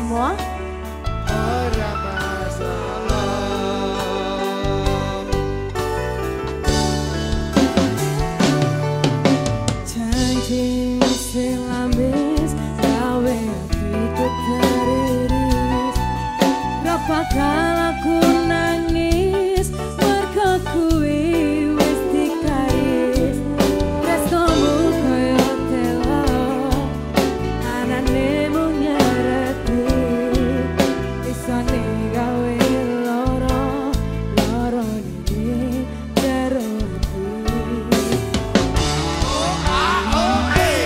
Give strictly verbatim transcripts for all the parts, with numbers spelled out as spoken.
semua. Ora masalah. Janji sing lamis gawe atiku teriris. Gak bakal aku nangis mergo kuwi wis dikaris. Tresnomu koyo telo anane mung nyereti. Isone gawe loro loro ini jero ati.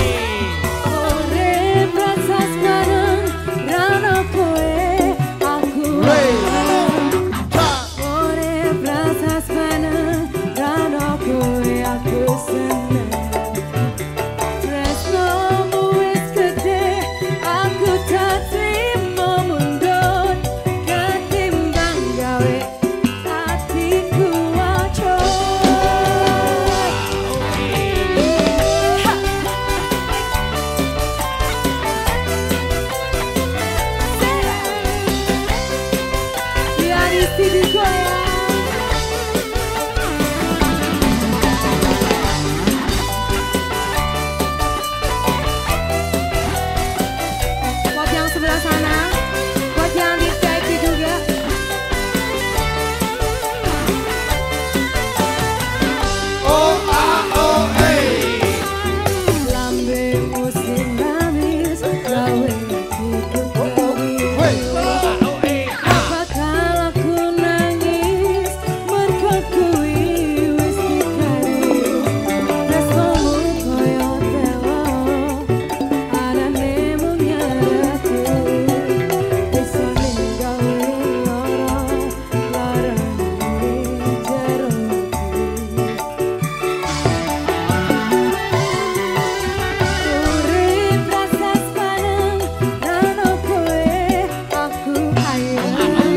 Urip rasa sekarang rano kowe aku. Urip rasa sekarang rano kowe aku seneng. Tresnomu wis gede aku tak trimo mundur. Ketimbang gawe hatiku acur. Biar isi di goyang. Buat yang sebelah sana, buat yang di V I P juga. Oh ah oh hey. Lambemu sing manis gawe hatiku Hey. teriris. Bakal aku nangis mergo kuwi wis dikaris. Tresnomu koyo telo anane mung nyereti. Isone gawe loro loro ini jero ati. Urip rasa sekarang rano kowe aku ayo.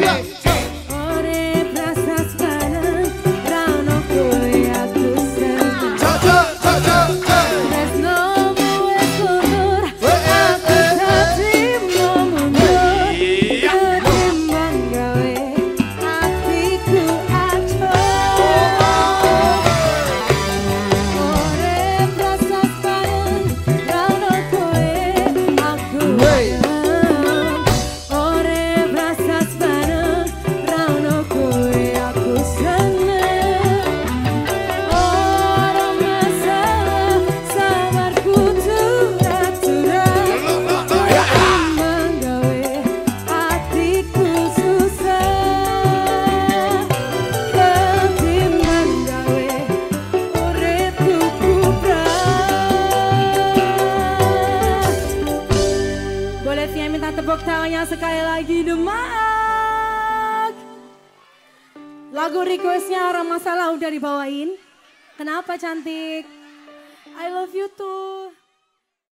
Urip rasa sekarang rano kowe aku seneng. Caca caca caca. Tresnomu wis mundur aku tak trimo mundur. Ketimbang gawe hatiku acur. Urip rasa sekarang rano kowe aku ayam. Urip rasa sekarang rano kowe aku seneng. Ora masalah sabarku turut-turut. Ketimbang gawe hatiku susah. Ketimbang gawe uripku kubrah. Boleh Via minta tepuk tangannya sekali lagi Demak. Lagu requestnya Orang Masalah udah dibawain. Kenapa cantik? I love you too.